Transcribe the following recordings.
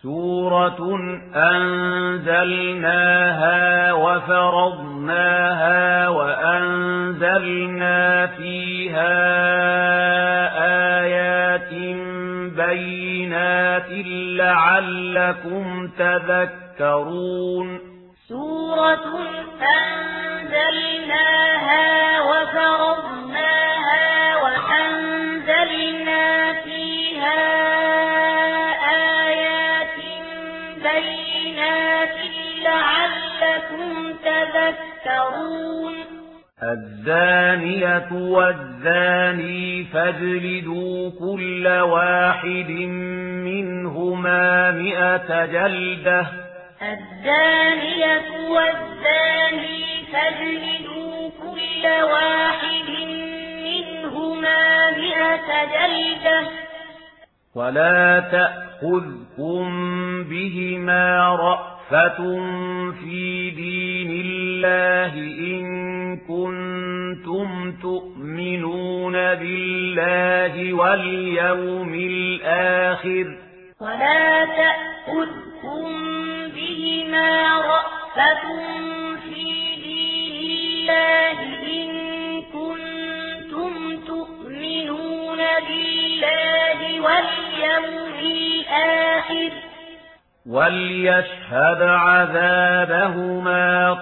سورة أنزلناها وفرضناها وأنزلنا فيها آيات بينات لعلكم تذكرون سورة أنزلناها وفرضناها وأنزلنا فيها لعلكم تذكرون الزانية والزاني فاجلدوا كل واحد منهما 100 جلدة الزانية والزاني فاجلدوا كل واحد منهما 100 جلدة ولا تأخذكم بهما رأفة في دين الله إن كنتم تؤمنون بالله واليوم الآخر ولا تأخذكم بهما رأفة في دين الله إن كنتم تؤمنون بالله واليوم الآخر وليشهد عذابهما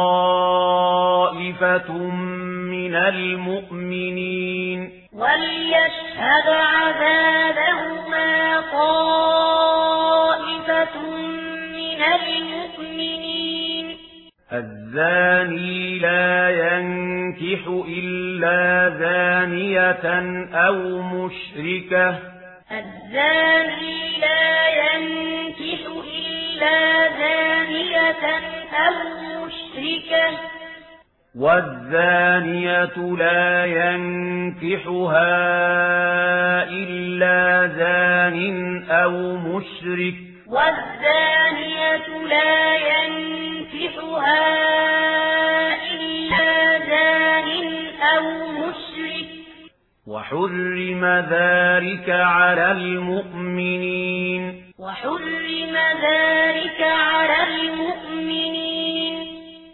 طائفة من المؤمنين وليشهد عذابهما طائفة من المؤمنين الزاني لا ينكح إلا زانية أو مشركة الزاني لا ينكح إلا زانية أو مشركة والزانية لا ينكحها إلا زان أو مشرك والزانية لا ينكحها إلا زان أو مشرك وحرم ذلك على المؤمنين وحرم ذلك على المؤمنين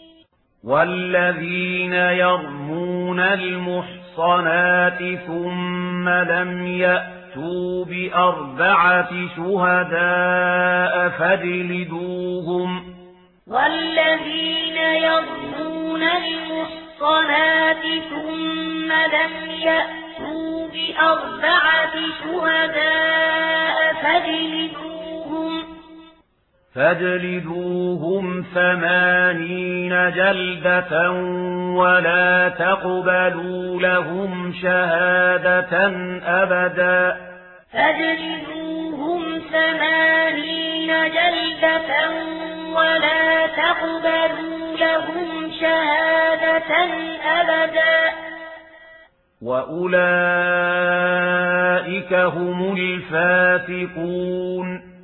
والذين يرمون المحصنات ثم لم يأتوا ب4 شهداء فاجلدوهم والذين يرمون المحصنات ثم لم يأتوا ب4 شهداء فاجلدوهم 80 جلدة ولا تقبلوا لهم شهادة أبدا فاجلدوهم 80 جلدة ولا تقبلوا لهم شهادة أبدا وأولئك هم الفاسقون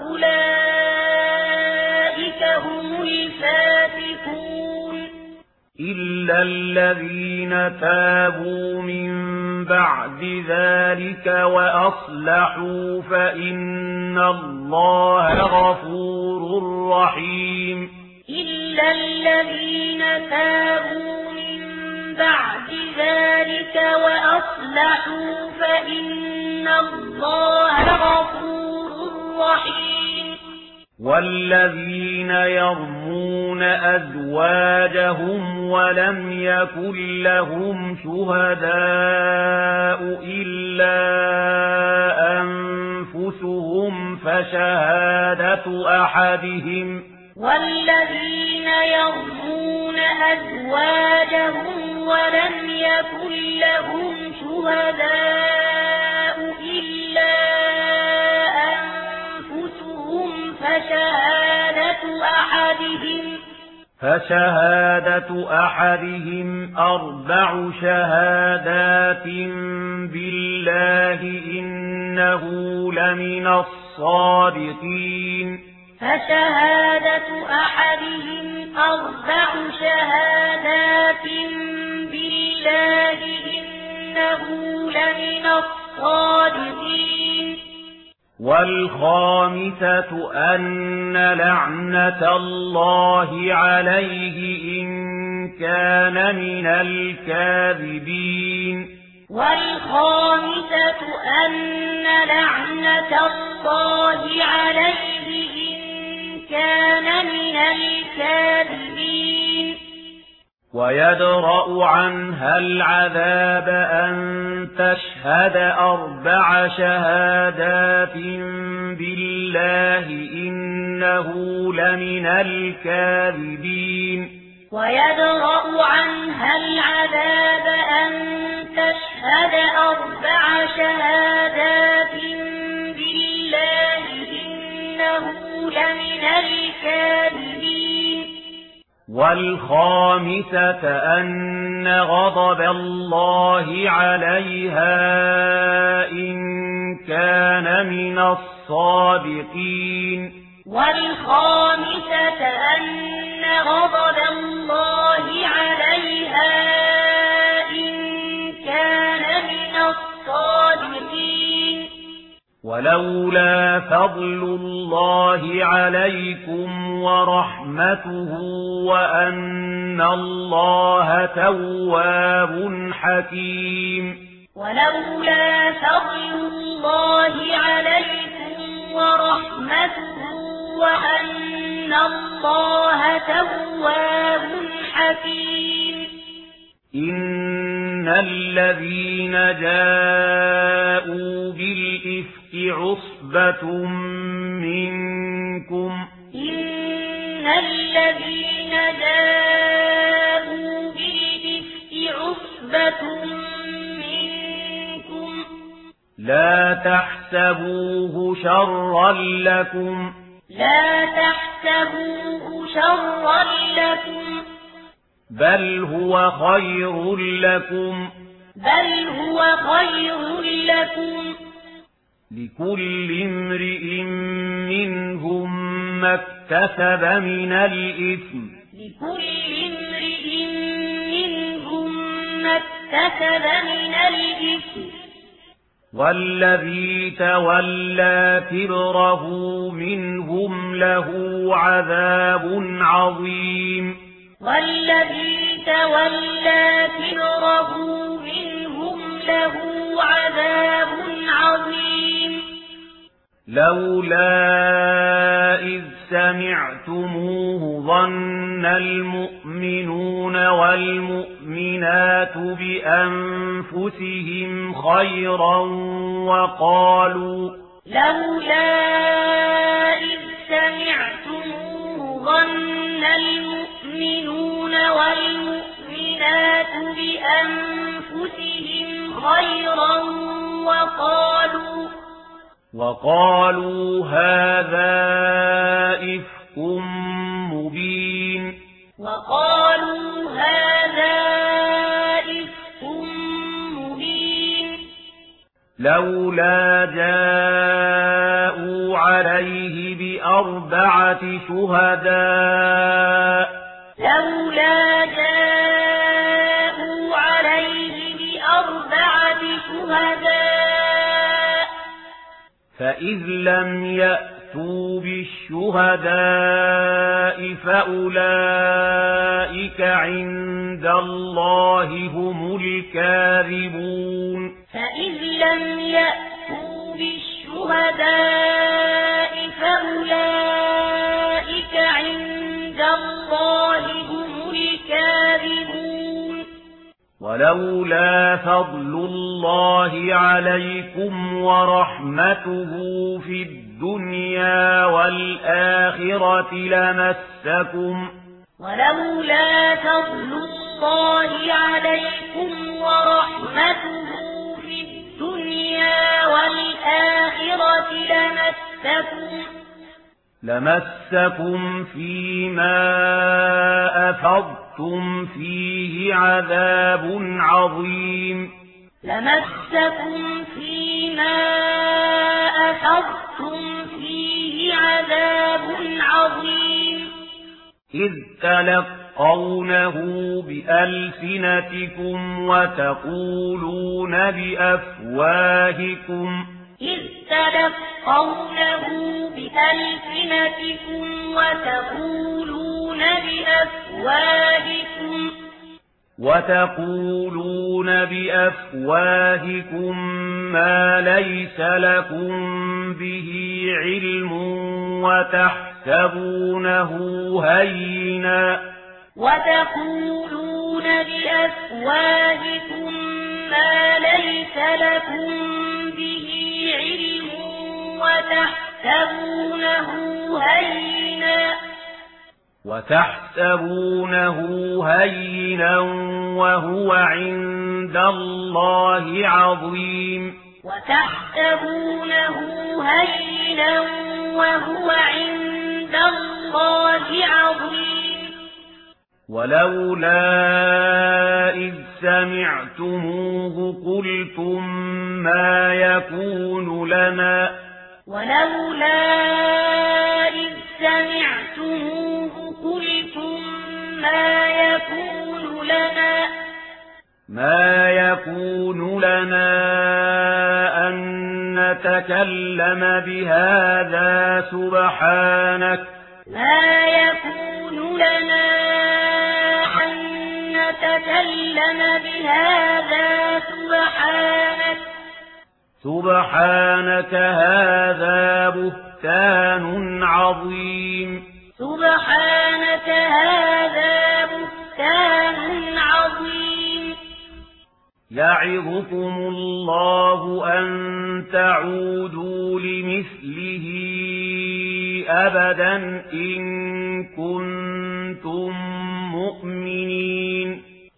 وأولئك هم الفاسقون إلا الذين تابوا من بعد ذلك وأصلحوا فإن الله غفور رحيم إلا الذين تابوا من بعد ذلك وأصلحوا فإن الله غفور رحيم والذين يرمون أزواجهم ولم يكن لهم شهداء إلا أنفسهم فشهادة أحدهم والذين يرمون أزواجهم ولم يكن لهم شهداء إلا أنفسهم فشهادة أحدهم 4 شهادات بالله إنه لمن الصادقين فشهادة أحدهم 4 شهادات بالله إنه لمن الصادقين والخامسة أن لعنة الله عليه إن كان من الكاذبين. والخامسة أن لعنة الله عليه إن كان من الكاذبين. ويدرأ عنها العذاب أن تشهد 4 شهادات بالله إنه لمن الكاذبين. ويدرأ عنها العذاب أن تشهد 4 شهادات بالله إنه لمن الكاذبين. والخامسة أن غضب الله عليها إن كان من الصادقين. والخامسة أن غضب الله عليها إن كان من الصادقين. ولولا فضل الله عليكم ورحمته وأن الله تواب حكيم. ولولا فضل الله عليكم ورحمته وأن الله تواب حكيم. إن الذين جاءوا بالإفك عصبة منكم. إن الذين جاءوا بالإفك عصبة منكم. لا تحسبوه شرا لكم. لا تحسبوه شرا لكم. بل هو خير لكم. بل هو خير لكم. لكل امرئ منهم ما اكتسب من الإثم. لكل امرئ منهم ما اكتسب من الإثم. والذي تولى كبره منهم له عذاب عظيم. والذي تولى كبره منهم له عذاب عظيم. لولا إذ سمعتموه ظن المؤمنون والمؤمنات بأنفسهم خيرا وقالوا. لولا إذ سمعتموه ظن المؤمنون والمؤمنات بأنفسهم خيرا وقالوا هذا إفك مبين. وقالوا هذا إفك مبين. لولا جاءوا عليه ب4 شهداء. لولا جاءوا عليه ب4 شهداء. فإذ لم يأتوا بالشهداء فأولئك عند الله هم الكاذبون. فإذ لم يأتوا بالشهداء فأولئك عند الله هم الكاذبون. ولولا فضل الله عليكم ورحمته في الدنيا والآخرة لمسكم. ولولا فضل الله عليكم ورحمته في الدنيا والآخرة لمسكم فيما أفضتم فيه عذاب عظيم. لمسكم فيما أفضتم فيه عذاب عظيم. إذ تلقونه بألسنتكم وتقولون بأفواهكم إذ تلقونه بألسنتكم وتقولون بأفواهكم ما ليس لكم به علم وتحسبونه هينا وهو عند الله عظيم ولولا إذ سمعتموه قلتم ما يكون لنا أن نتكلم بهذا سبحانك هذا بهتان عظيم يعظكم الله أن تعودوا لمثله أبدا إن كنتم مؤمنين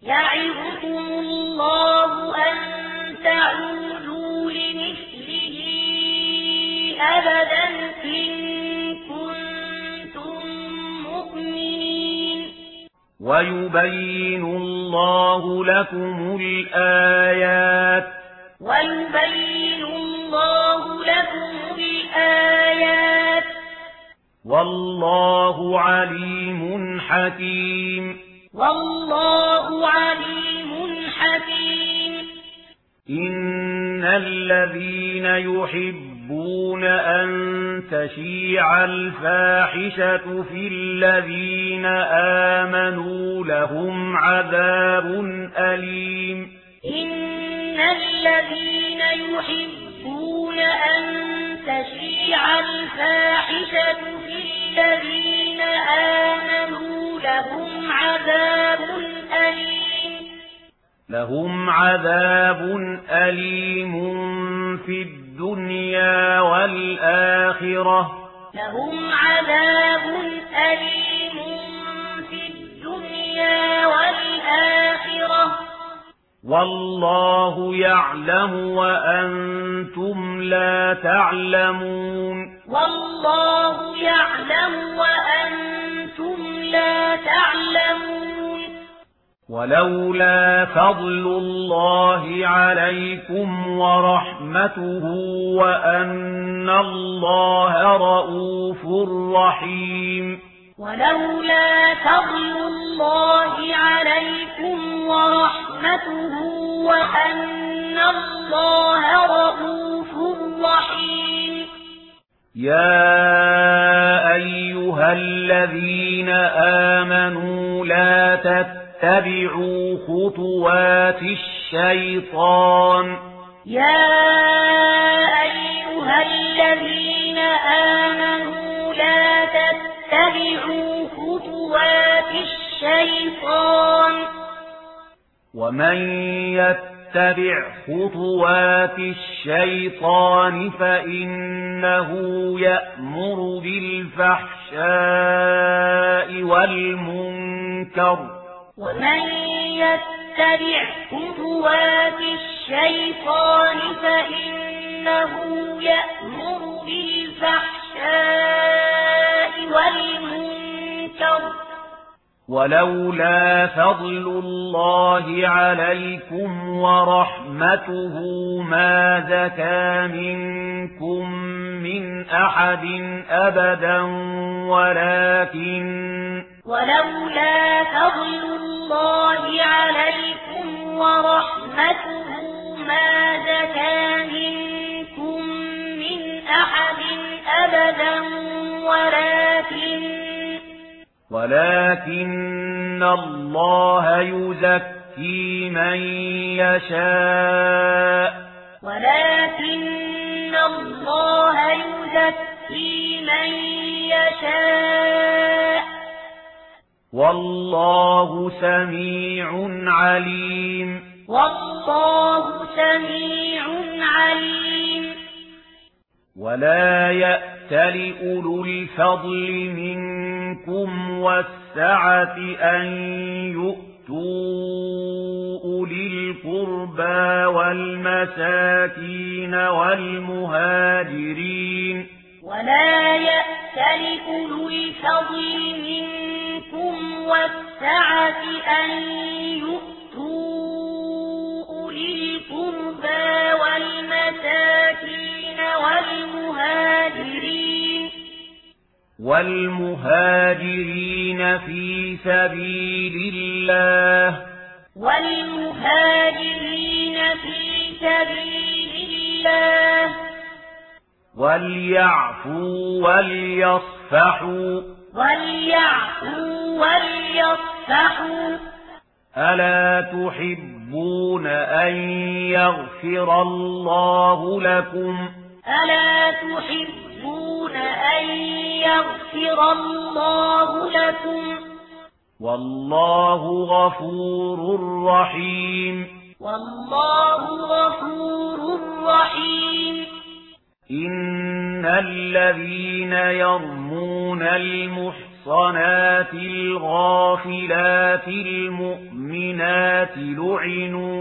ويبين الله لكم الآيات والله عليم حكيم إن الذين يحبون أن تشيع الفاحشة في الذين آمنوا لهم عذاب أليم إن الذين يحبون أن تشيع الفاحشة في الذين آمنوا لهم عذاب أليم في الدنيا والآخرة والله يعلم وأنتم لا تعلمون ولولا فضل الله عليكم ورحمته وأن الله رؤوف رحيم يا أيها الذين آمنوا لا تتبعوا خطوات الشيطان ومن يتبع خطوات الشيطان فإنه يأمر بالفحشاء والمنكر ولولا فضل الله عليكم ورحمته ما زكى منكم من أحد أبدا أبدا ولكن الله يزكي من يشاء والله سميع عليم ولا يأتل أولو الفضل منكم والسعة أن يؤتوا أولي القربى والمساكين والمهاجرين والمهاجرين في سبيل الله وليعفوا وليصفحوا ألا تحبون أن يغفر الله لكم والله غفور رحيم إن الذين يرمون المحصنات الغافلات المؤمنات لعنوا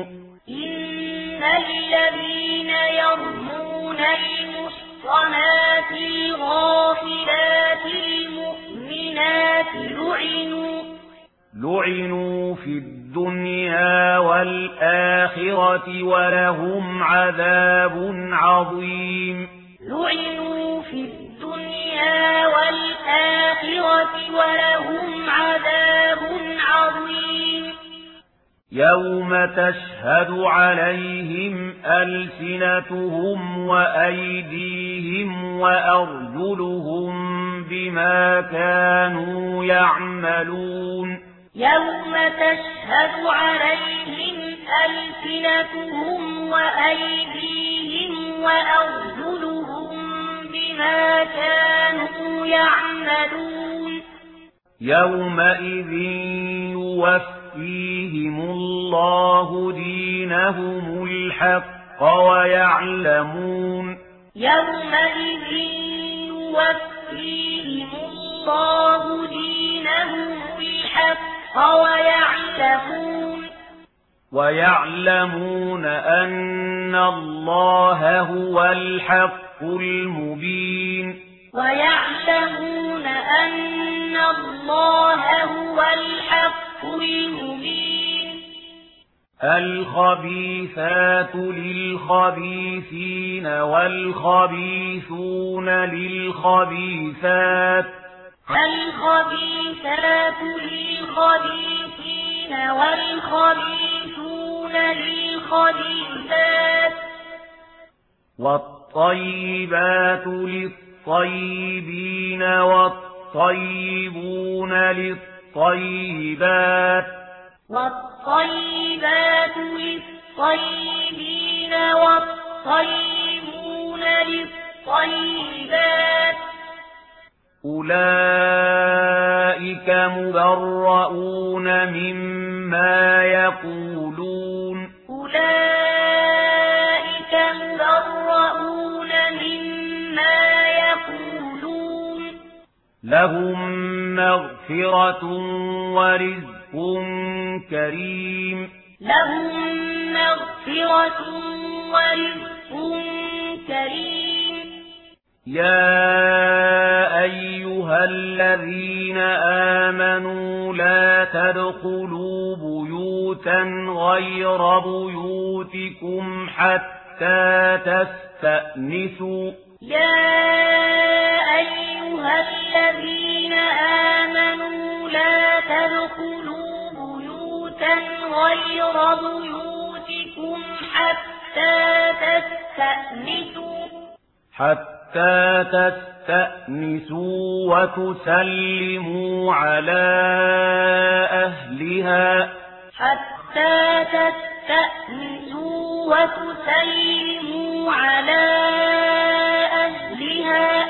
في الدنيا والآخرة ولهم عذاب عظيم يوم تشهد عليهم ألسنتهم وأيديهم وأرجلهم بما كانوا يعملون يومئذ يوفيهم الله دينهم الحق ويعلمون ويعلمون أن الله هو الحق المبين الخبيثات للخبيثين والخبيثون للخبيثات والطيبات للطيبين والطيبون للطيبات أولئك مبرؤون مما يقولون لهم مغفرة ورزق كريم يا أيها الذين آمنوا لا تدخلوا بيوتا غير بيوتكم حتى تستأنسوا حتى تستأنسوا وتسلموا على أهلها حتى تستأنسوا وتسلموا على أهلها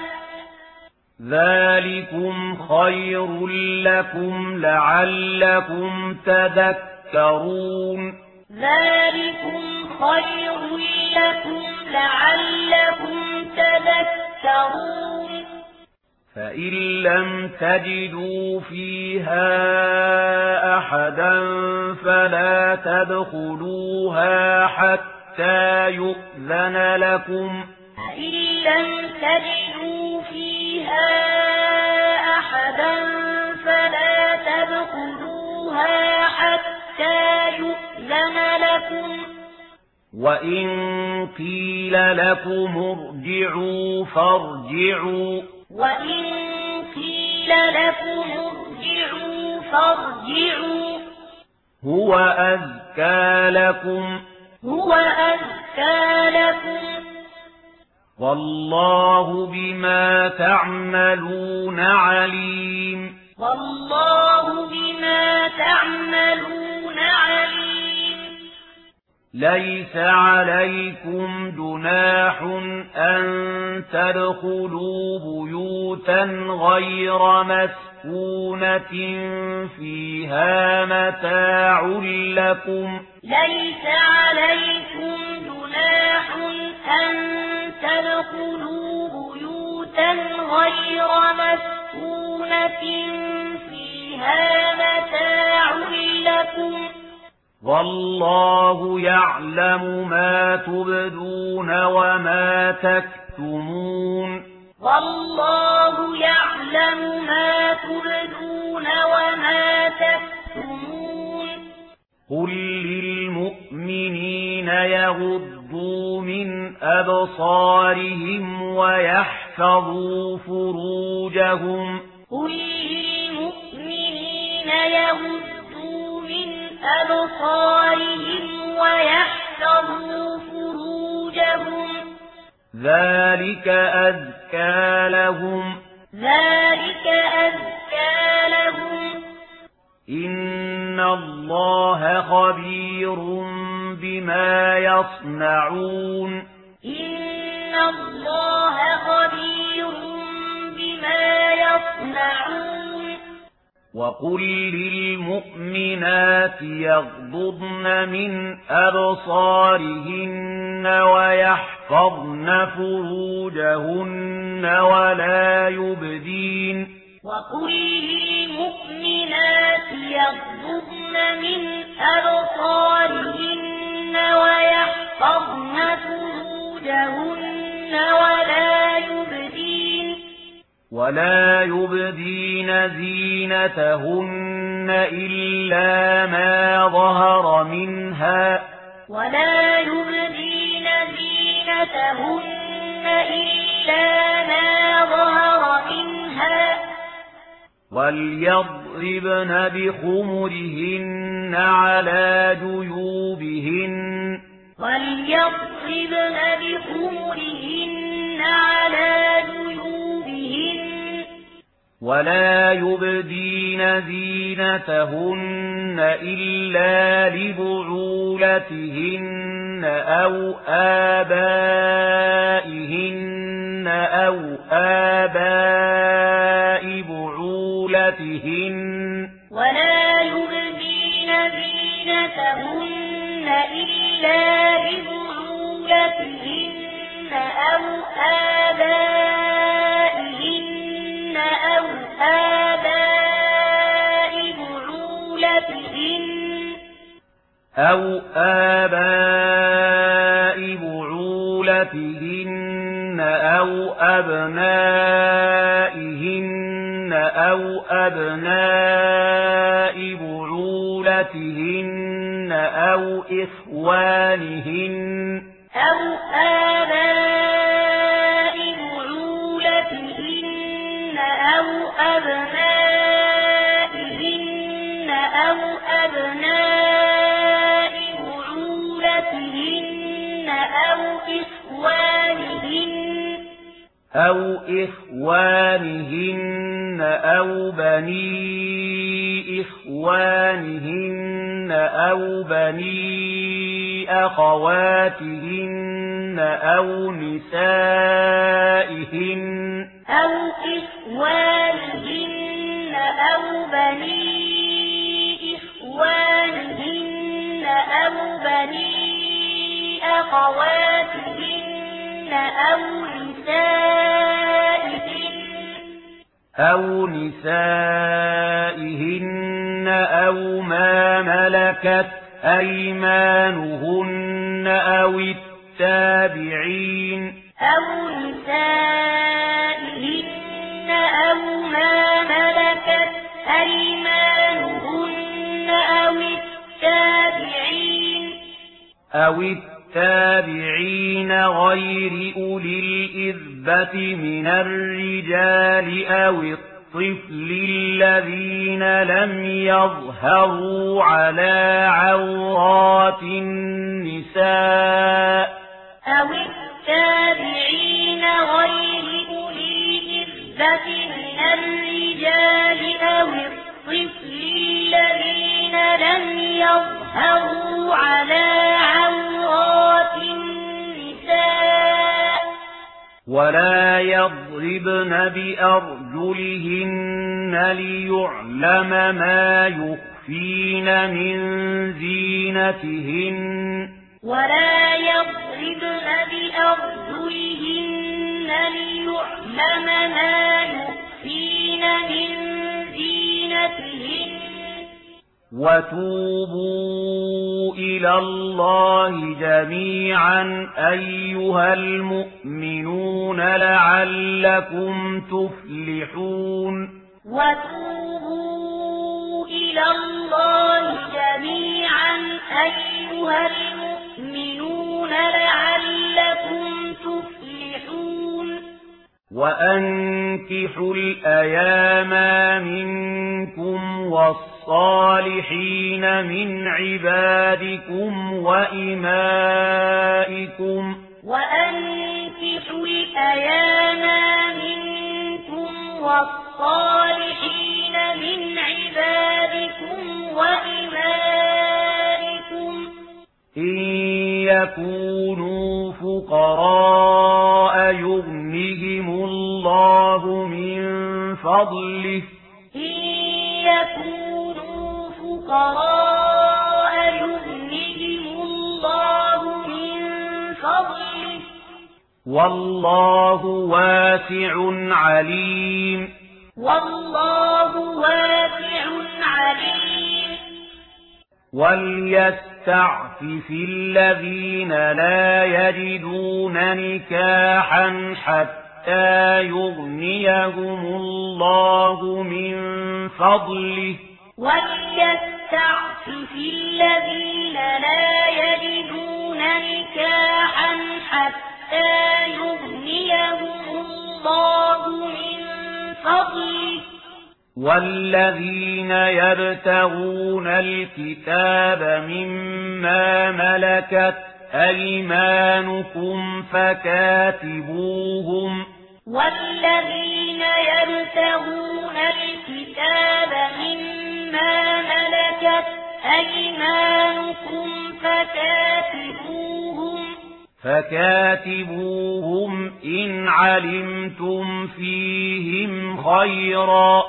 ذلكم خير لكم لعلكم تذكرون ذلكم خير لكم لعلكم تذكرون فإن لم تجدوا فيها أحدا فلا تدخلوها حتى يؤذن لكم فإن لم تجدوا فيها أحدا فلا تدخلوها حتى يؤذن لكم وإن قيل لكم ارجعوا فارجعوا وإن قيل لكم ارجعوا فارجعوا هو أزكى لكم هو أزكى لكم والله بما تعملون عليم والله بما تعملون عليم ليس عليكم جناح أن تدخلوا بيوتا غير مسكونة فيها متاع لكم ليس عليكم جناح أن تدخلوا بيوتا غير مسكونة فيها متاع لكم والله يعلم ما تبدون وما تكتمون والله يعلم ما تبدون وما تكتمون قل للمؤمنين يغضوا من أبصارهم ويحفظوا فروجهم قل للمؤمنين يغضوا من أبصارهم ويحفظوا فروجهم ذلك أزكى لهم ذلك أزكى لهم إن الله خبير بما يصنعون إن الله خبير بما يصنعون وقل للمؤمنات يغضضن من أبصارهن ويحفظن فروجهن وقل للمؤمنات يغضضن من أبصارهن ويحفظن فروجهن ولا يبدين زينتهن إلا ما ظهر منها ولا يبدين زينتهن إلا ما ظهر منها وليضربن بخمرهن على جيوبهن على جيوبهن ولا يبدين زينتهن إلا لبعولتهن أو آبائهن أو آباء بعولتهن ولا يبدين زينتهن إلا لبعولتهن أو آبائهن أو آباء بعولتهن أو أبنائهن أو أبناء بعولتهن أو إخوانهن أو آباء بعولتهن أو أبنائهن أو أبناء بعولتهن أو إخوانهن إخوانهن أو بني إخوانهن أو بني أخواتهن أو نسائهن أو إخوانهن أو بني إخوانهن أو بني أخواتهن أو نسائهن أو ما ملكت أيمانهن أو التابعين غير أولي الإربة من الرجال أو الطفل الذين لم يظهروا على عورات النساء ولا يضربن بأرجلهن ليعلم ما يخفين من زينتهن وتوبوا إلى الله جميعا أيها المؤمنون لعلكم تفلحون وتوبوا إلى الله جميعا أيها المؤمنون لعلكم تفلحون وأنكحوا الأيام منكم والصالحين من عبادكم وإمائكم إن يكونوا فقراء يغنهم الله من فضله والله واسع عليم وليستعفف الذين لا يجدون نكاحا حتى يغنيهم الله من فضله والذين يبتغون الكتاب مما ملكت أيمانكم فكاتبوهم إن علمتم فيهم خيرا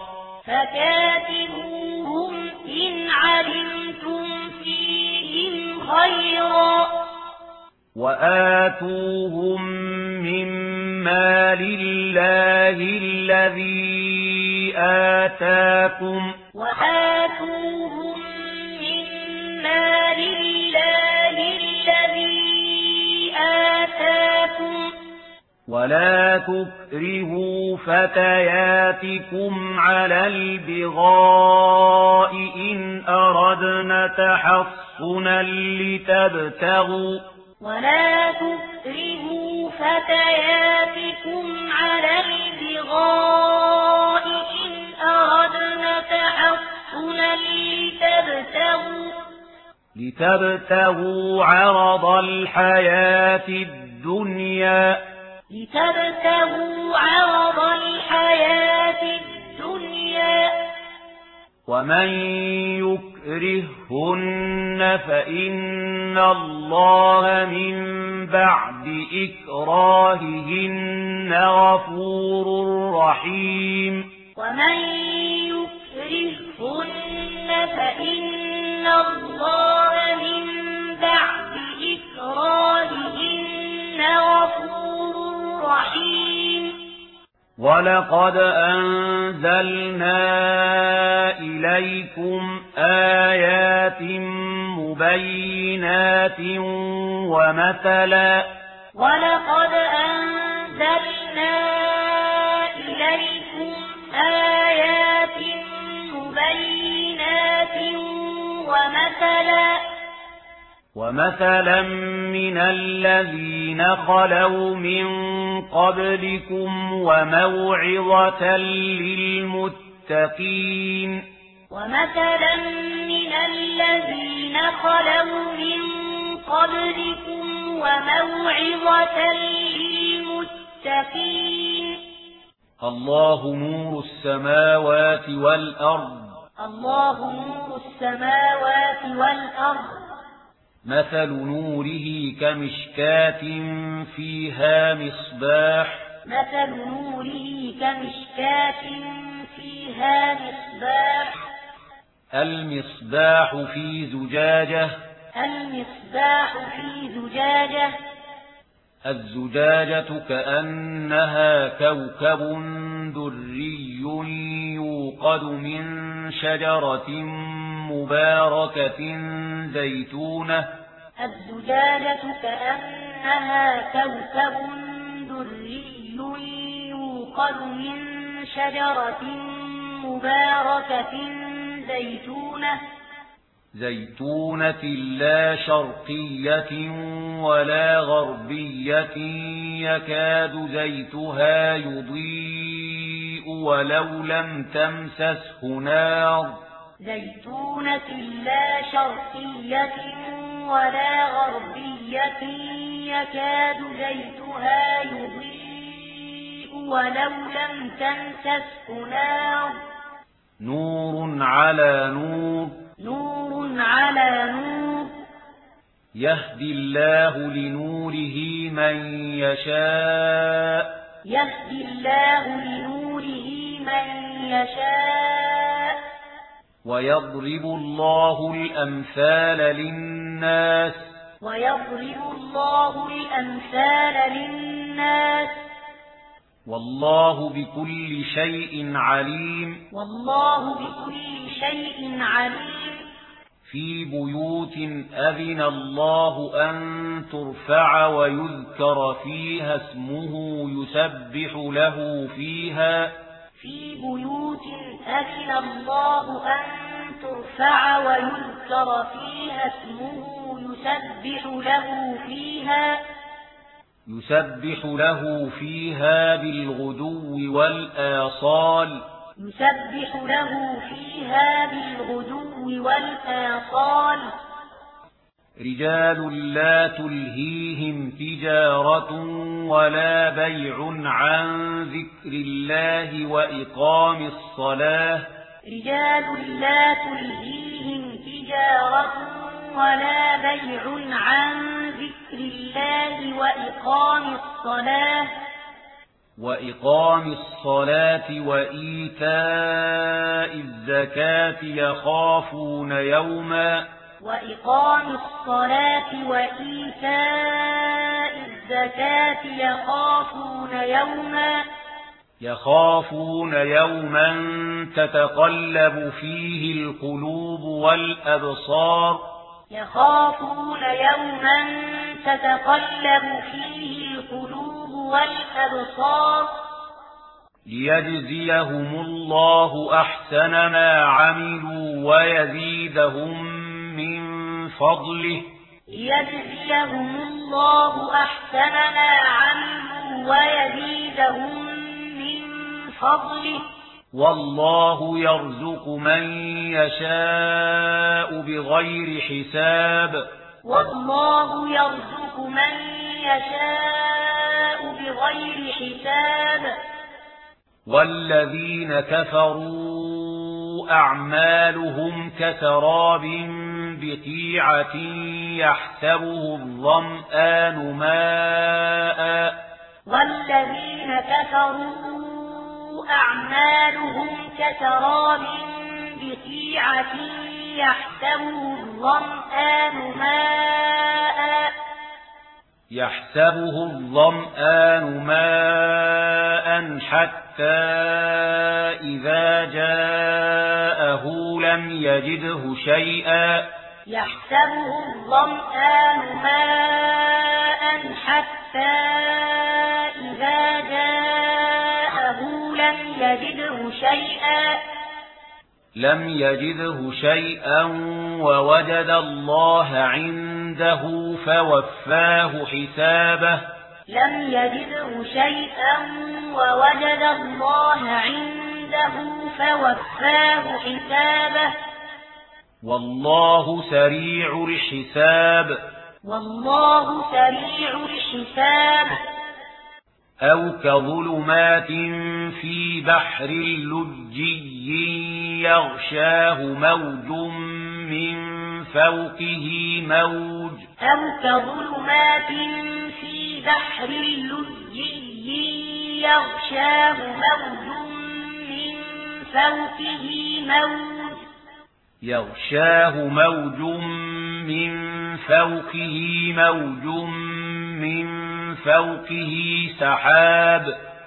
وآتوهم مما لله الذي آتاكم ولا تكرهوا فتياتكم على البغاء إن أردنا تحصنا لتبتغوا عرض الحياة الدنيا لتبتغوا عرض الحياة الدنيا ومن يكرههن فإن الله من بعد إكراههن غفور رحيم ومن يكرههن فإن الله من بعد إكراههن غفور رحيم ولقد أنزلنا إليكم آيات مبينات ولقد أنزلنا إليكم آيات مبينات ومثلا من الذين خلوا من قبلكم وموعظة للمتقين ومثلا من الذين خلوا من قبلكم وموعظة للمتقين الله نور السماوات والأرض الله نور السماوات والأرض مثل نوره كمشكاة فيها مصباح المصباح في زجاجة الزجاجة كأنها كوكب دري يوقد من شجرة مباركة زيتونة الزجاجة كأنها كوكب دري يوقد من شجرة مباركة زيتونة لا شرقية ولا غربية يكاد زيتها يضيء ولو لم تمسسه نار زيتونة لا شرقية ولا غربية يكاد زيتها يضيء ولو لم تمسسه نار نور على نور يهدي الله لنوره من يشاء ويضرب الله الأمثال للناس والله بكل شيء عليم في بيوت أذن الله أن ترفع ويذكر فيها اسمه يسبح له فيها يسبح له فيها بالغدو والآصال رجال لا تلهيهم تجارة ولا بيع عن ذكر الله وإقام الصلاة وإقام الصلاة وإيتاء الزكاة يخافون يوما تتقلب فيه القلوب والأبصار ليجزيهم الله أحسن ما عملوا ويزيدهم من فضله والله يرزق من يشاء بغير حساب والله يرزق من يشاء بغير حساب والذين كفروا أعمالهم كسراب بقيعة يحسبه الظمآن ماء والذين كفروا أعمالهم كسراب بقيعة يحسبه الظمآن ماء حتى إذا جاءه لم يجده شيئا لم يجده شيئا ووجد الله عنده فوفاه حسابه والله سريع الحساب أو كظلمات في بحر لجي يغشاه موج من فوقه موج من فوقه سحاب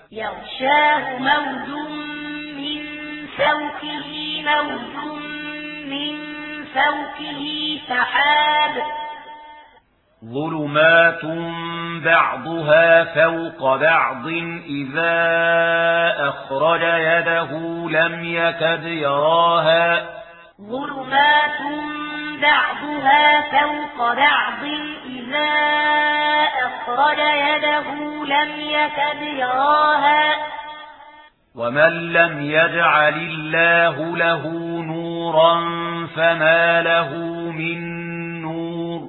ظلمات بعضها فوق بعض إذا أخرج يده لم يكد يراها ومن لم يجعل الله له نورا فما له من نور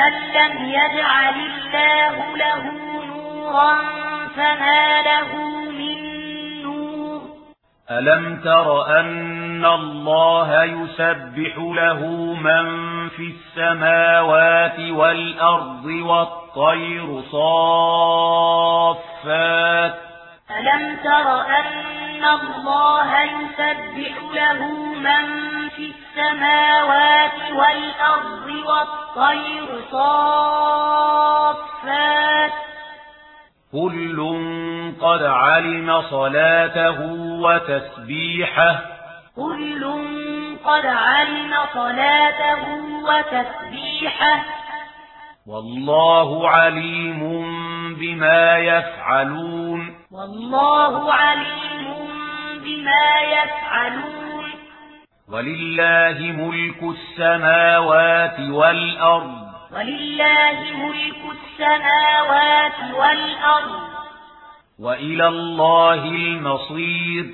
ألم تر أن الله يسبح له من في السماوات والأرض والطير صافات كل قد علم صلاته وتسبيحه والله عليم بما يفعلون ولله ملك السماوات والأرض وإلى الله المصير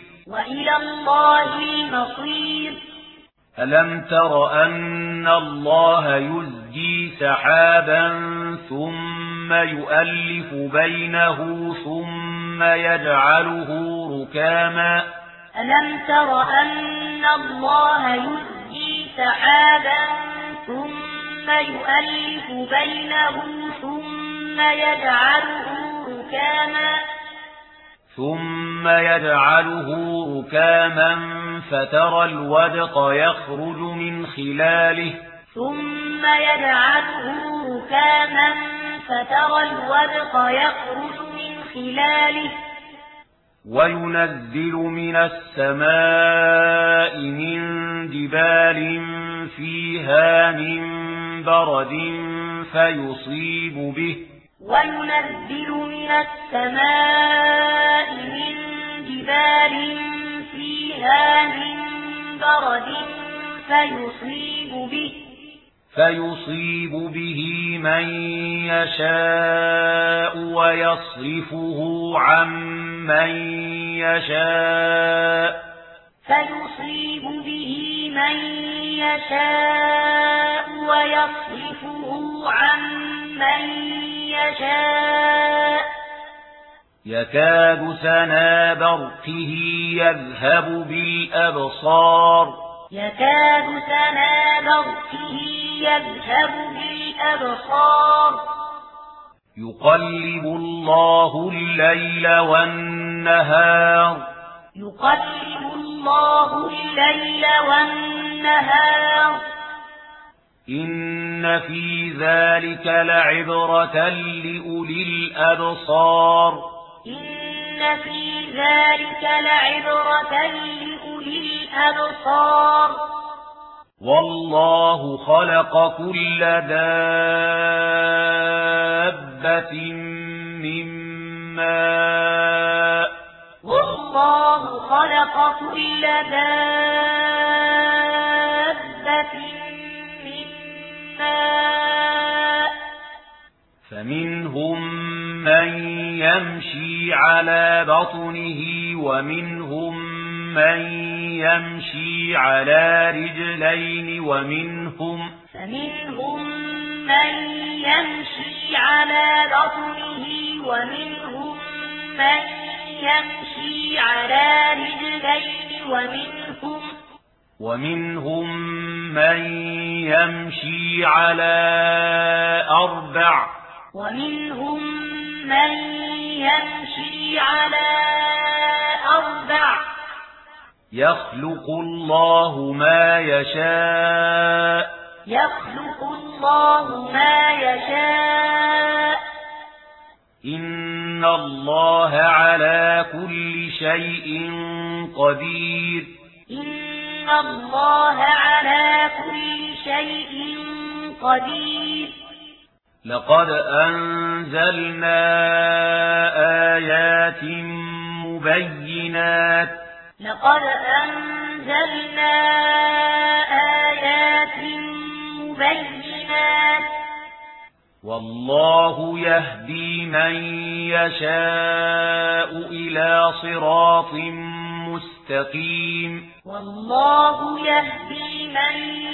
ألم تر أن الله يزجي سحابا ثم يؤلف بينه ثم يجعله ركاما فترى الودق يخرج من خلاله وينزل من السماء من جبال فيها من برد فيصيب به من يشاء ويصرفه عن من يشاء يكاد سنا برقه يذهب بالأبصار يكاد سنا برقه يذهب بالأبصار يقلب الله الليل والنهار يقلب الله الليل والنهار إن في ذلك لعبرة لأولي الأبصار إن في ذلك لعبرة لأولي الأبصار والله خلق كل دابة من ماء والله خلق كل دابة من ماء فمنهم من يمشي على بطنه ومنهم من يمشي على رجلين فمنهم من يمشي على بطنه ومنهم من يمشي على رجلين ومنهم من يمشي على أربع ومنهم من يمشي على أربع يخلق الله ما يشاء يخلق الله ما يشاء إن الله على كل شيء قدير إن الله على كل شيء قدير لقد أنزلنا آيات مبينات لقد أنزلنا آيات مبينات والله يهدي من يشاء إلى صراط مستقيم والله يهدي من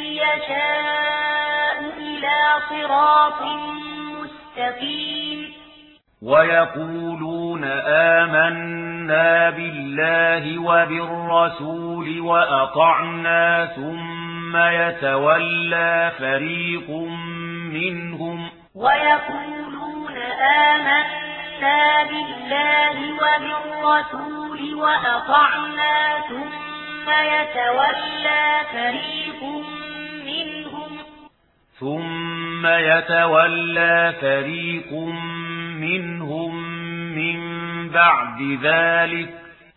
يشاء إلى صراط مستقيم ويقولون آمنا بالله وبالرسول وأطعنا ثم يتولى فريق منهم ويقولون آمنا بالله وبالرسول وأطعنا ثم يتولى فريق منهم من بعد ذلك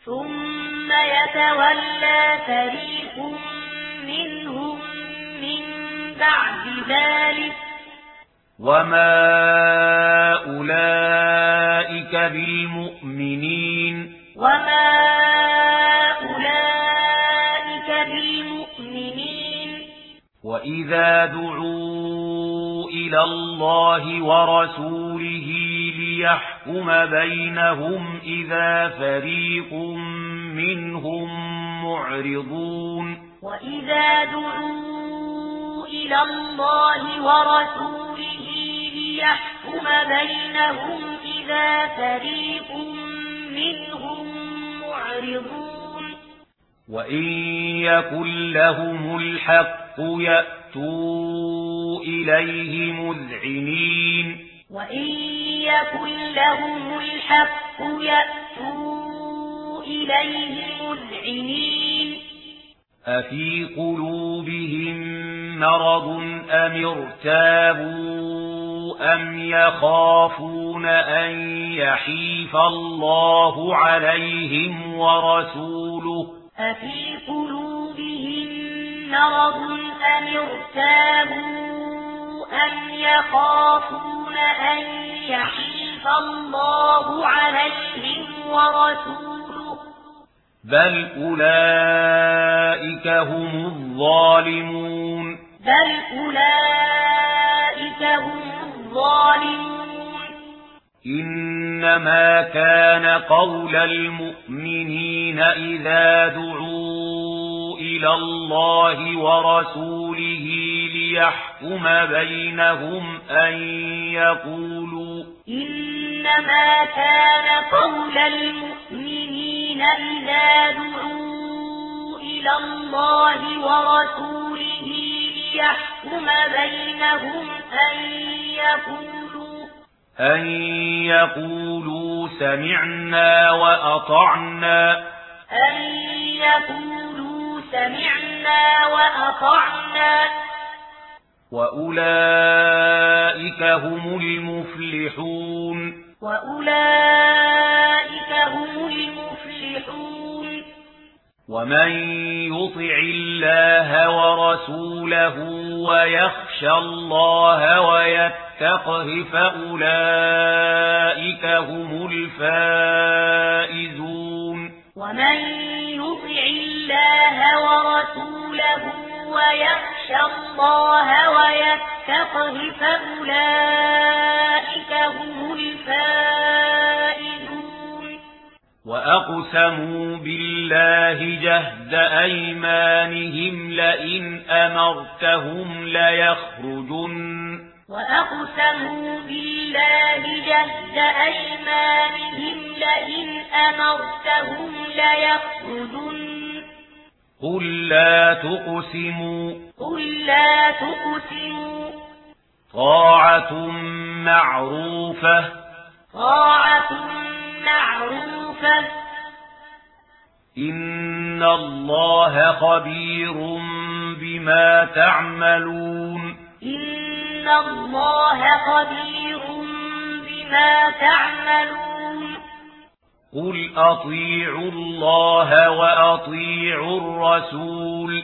وما أولئك بالمؤمنين وإذا دعوا إلى الله ورسوله ليحكم بينهم إذا فريق منهم معرضون وإذا دعوا إلى الله ورسوله ليحكم بينهم إذا فريق منهم معرضون وإن يكن لهم الحق يأتوا إليه مذعنين وإن يكن لهم الحق يأتوا إليه مذعنين أفي قلوبهم مرض أم ارتابوا أم يخافون أن يحيف الله عليهم ورسوله أفي قلوبهم مرض أم ارتابوا أم يخافون أن يحيف الله عليهم ورسوله بل أولئك هم الظالمون إنما كان قول المؤمنين إذا دعوا إلى الله ورسوله ليحكم بينهم أن يقولوا إنما كان قول المؤمنين إذا دعوا إلى الله ورسوله ليحكم بينهم أن يقولوا سمعنا وأطعنا وأولئك هم المفلحون ومن يطع الله ورسوله ويخشى الله ويتقه فأولئك هم الفائزون ومن يطع الله ورسوله ويخشى الله ويتقه فأولئك هم الفائزون وأقسموا بالله جهد أيمانهم لئن أمرتهم ليخرجن وأقسموا بالله جهد أيمانهم لئن أمرتهم ليخرجن قل لا تقسموا طاعة معروفة إن الله خبير بما تعملون قل أطيعوا الله وأطيعوا الرسول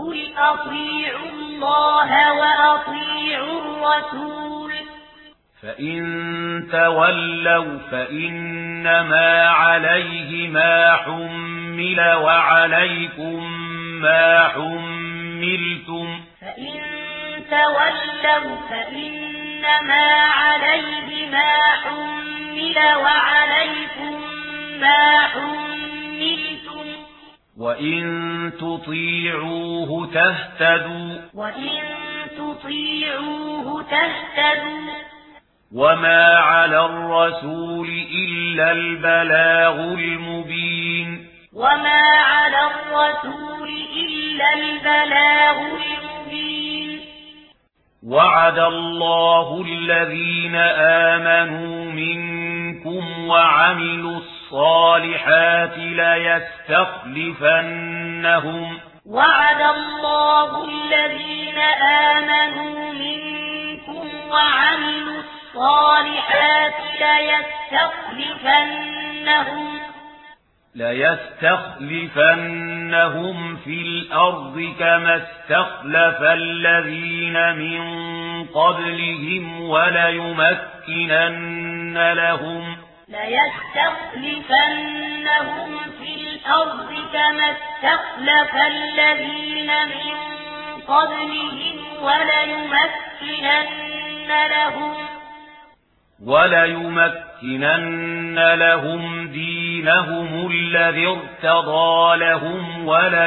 فإن تولوا فإنما عليه ما حمل وعليكم ما حملتم وإن تطيعوه تهتدوا وما على الرسول إلا البلاغ المبين وعد الله الذين آمنوا منكم وعملوا الصالحات ليستخلفنهم ليستخلفنهم في الأرض كما استخلف الذين من قبلهم وليمكنن لهم دينهم الذي ارتضى لهم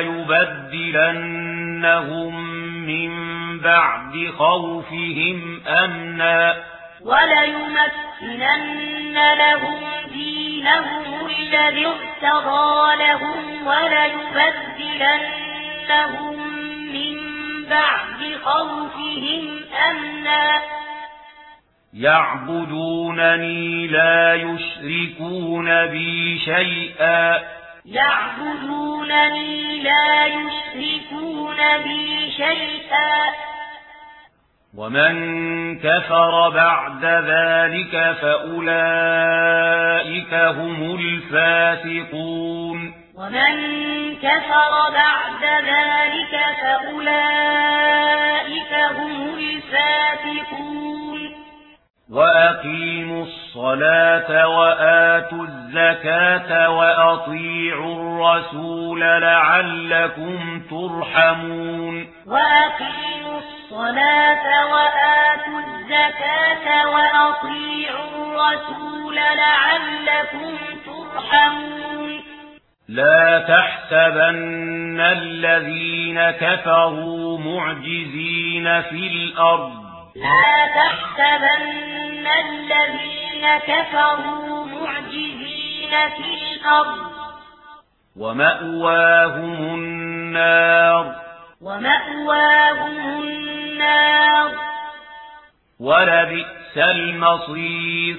وليبدلنهم من بعد خوفهم أمنا يعبدونني لا يشركون بي شيئا ومن كفر بعد ذلك فأولئك هم الفاسقون وأقيموا الصلاة وآتوا الزكاة وأطيعوا الرسول لعلكم ترحمون لا تحسبن الذين كفروا معجزين في الأرض الذين كفروا معجزين في الأرض ومأواهم النار ولبئس المصير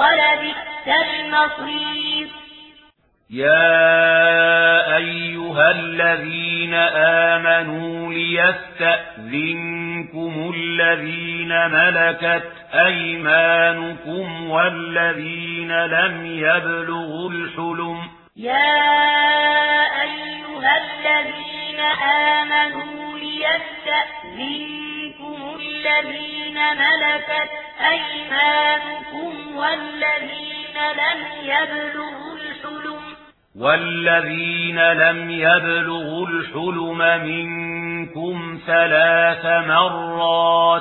يا أيها الذين آمنوا ليستأذنكم الذين ملكت أيمانكم والذين لم يبلغوا الحلم منكم 3 مرات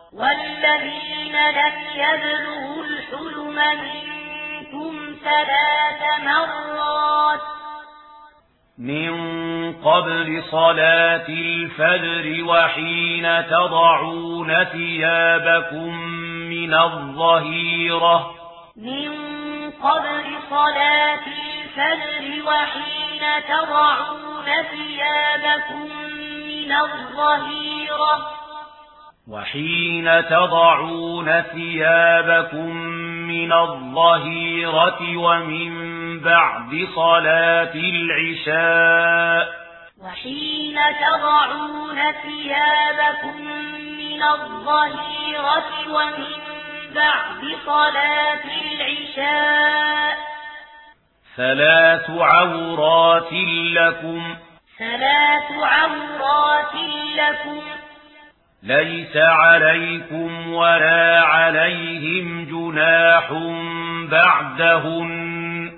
من قبل صلاة الفجر وحين تضعون ثيابكم من الظهيرة ومن بعد صلاة العشاء ثلاث عورات لكم ليس عليكم ولا عليهم جناح بعدهن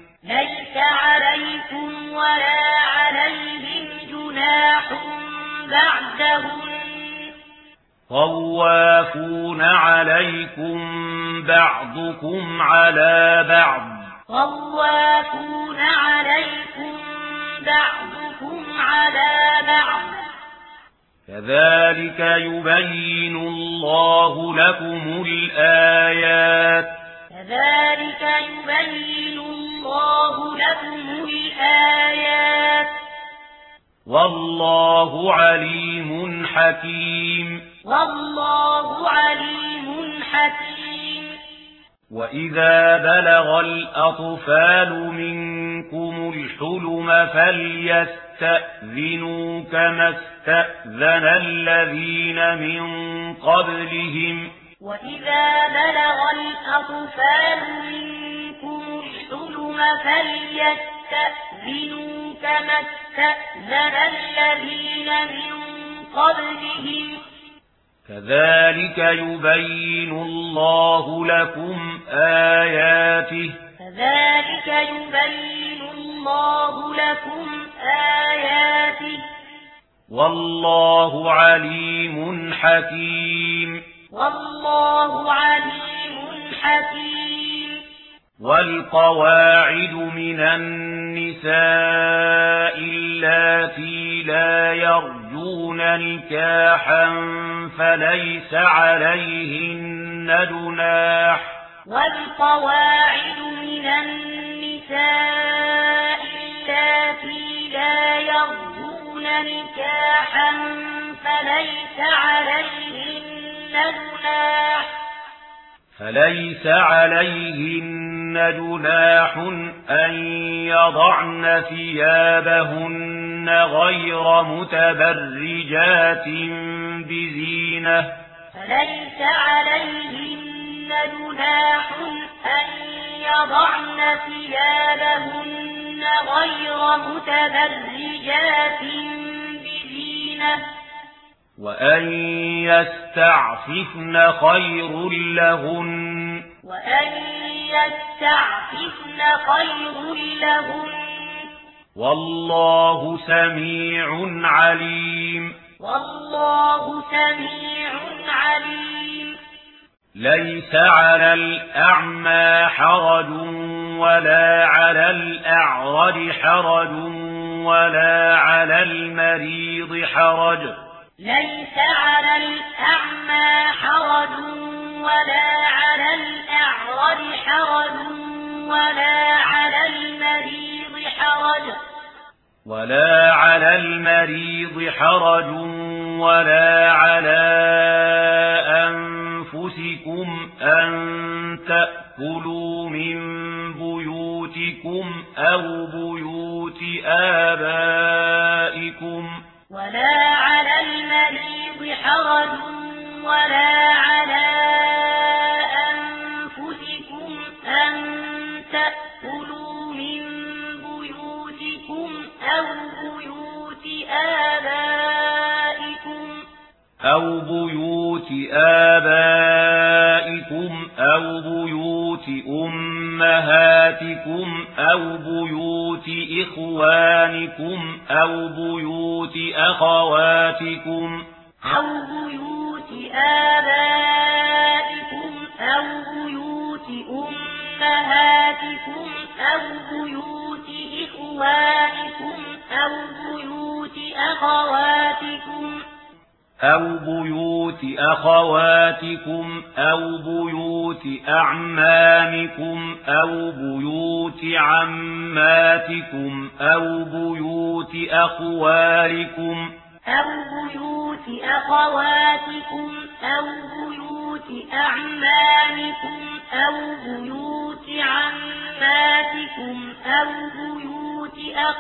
طوافون عليكم بعضكم على بعض كذلك يبين الله لكم الآيات والله عليم حكيم وإذا بلغ الأطفال منكم الحلم فليستأذنوا كما استأذن الذين من قبلهم كذلك يبين الله لكم آياته والله عليم حكيم والقواعد من النساء اللاتي لا يرجون نكاحا فليس عليهن جناح أن يضعن ثيابهن غير متبرجات بزينة وأن يستعففن خير لهن والله سميع عليم ليس على الأعمى حرج ولا على الأعرج حرج ولا على المريض حرج ولا على الأعرج حرج ولا على المريض حرج ولا على أنفسكم أن تأكلوا من بيوتكم أو بيوت آبائكم ولا على المريض حرج ولا على أنفسكم أن تأكلوا من بيوتكم أو بيوت آبائكم أو بيوت أمهاتكم أو بيوت إخوانكم أو بيوت أخواتكم أو بيوت آبائكم أو بيوت أمهاتكم أو بيوت إخوانكم أو بيوت أخواتكم أو بيوت أعمامكم أو بيوت عماتكم أو بيوت أخوالكم أو بيوت أخواتكم أو بيوت أعمامكم أو بيوت عماتكم أو بيوت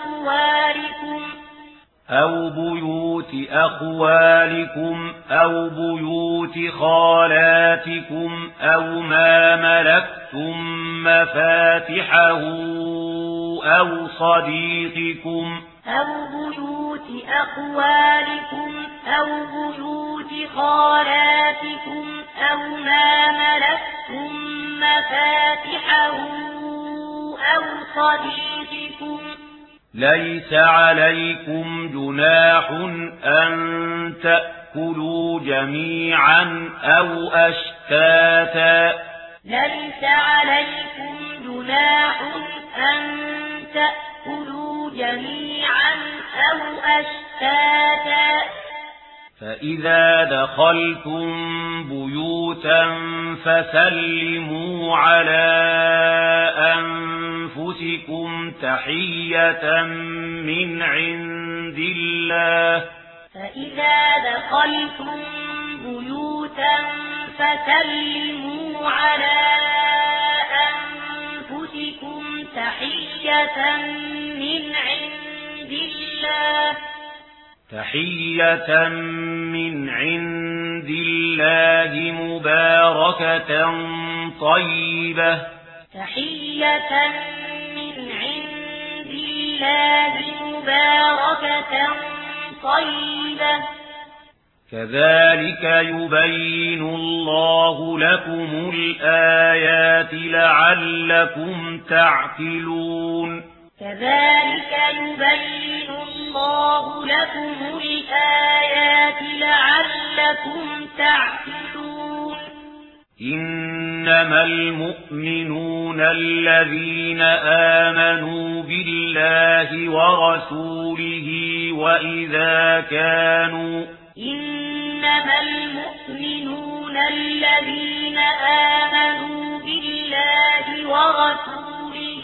أخوالكم أو بيوت خالاتكم أو ما ملكتم مفاتحه أو صديقكم أو بيوت أخوالكم أو بيوت خالاتكم أو ما ملكتم مفاتحه أو صديقكم. ليس عليكم جناح أن تأكلوا جميعا أو أشتاتا. ليس عليكم جناح أن تأكلوا جميعا أو أشتاتا. فإذا دخلتم بيوتا فسلموا على أنفسكم تحية من عند الله. فإذا دخلتم بيوتا فسلموا على أنفسكم تحية من عند الله. تحية من عند الله مباركة طيبة. تحية من عند الله مباركة طيبة. كذلك يبين الله لكم الآيات لعلكم تعقلون. كذلك يبين الله لكم الآيات لعلكم تعقلون. إنما المؤمنون الذين آمنوا بالله ورسوله إنما المؤمنون الذين آمنوا بالله ورسوله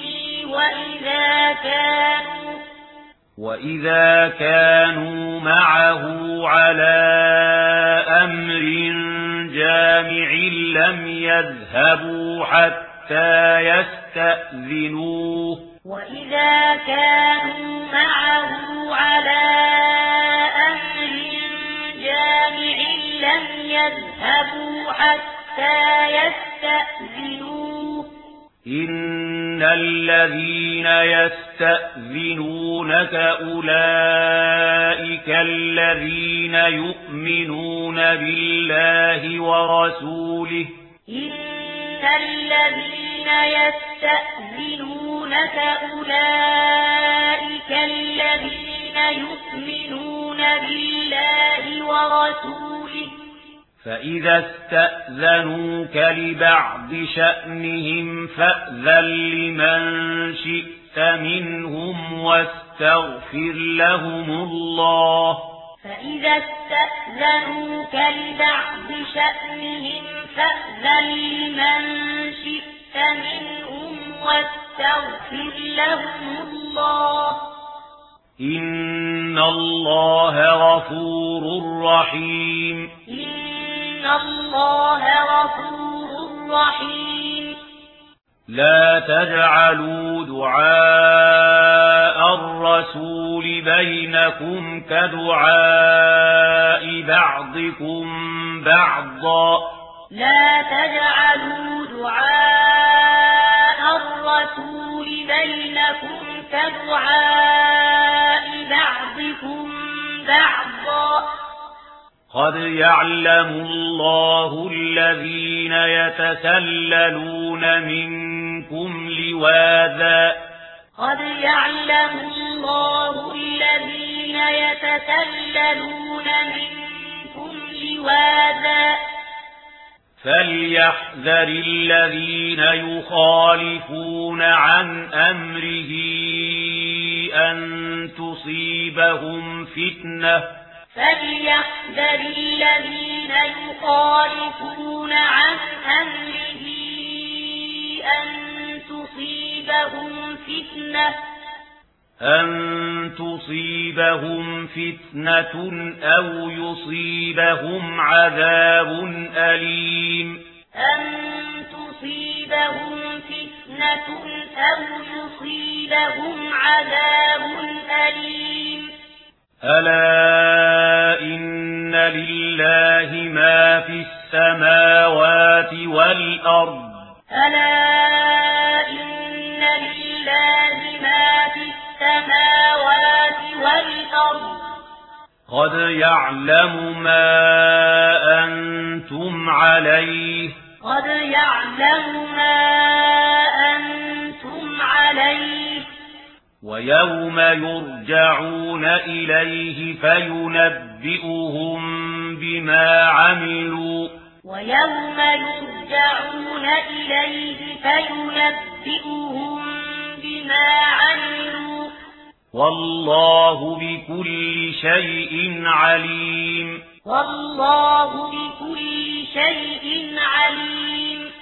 وإذا كانوا معه على أمر جامع لم يذهبوا حتى يستأذنوه. وإذا كانوا معه على أمر جامع لم يذهبوا حتى يستأذنوه. إن الذين يستأذنونك أولئك الذين يؤمنون بالله ورسوله. إن الذين يستأذنونك أولئك الذين يؤمنون بالله ورسوله. فإذا استأذنوك لبعض شأنهم فأذن لمن شئت منهم واستغفر لهم الله. فإذا فإذا استأذنوك لبعض شأنهم فأذن لمن شئت منهم واستغفر لهم الله إن الله غفور رحيم إن الله غفور رحيم لا تجعلوا دعاء الرسول بينكم كدعاء بعضكم بعضا لا تجعلوا دعاء الرسول بينكم كدعاء بعضكم بعضا قد يعلم الله الذين يتسللون منكم لواذا قد يعلم الله الذين يتسللون منكم لواذا فليحذر الذين يخالفون عن أمره أن تصيبهم فتنة فليحذر الذين يخالفون عن أمره أن تصيبهم فتنة أو يصيبهم عذاب أليم أن تصيبهم فتنة أو يصيبهم عذاب أليم ألا إن لله ما في السماوات والأرض ألا إن لله ما في السماوات والأرض قد يعلم ما أنتم عليه قد يعلم ما أنتم عليه ويوم يرجعون إليه فينبئهم بما عملوا ويوم يرجعون إليه فينبئهم بما عملوا والله بكل شيء عليم والله بكل شيء عليم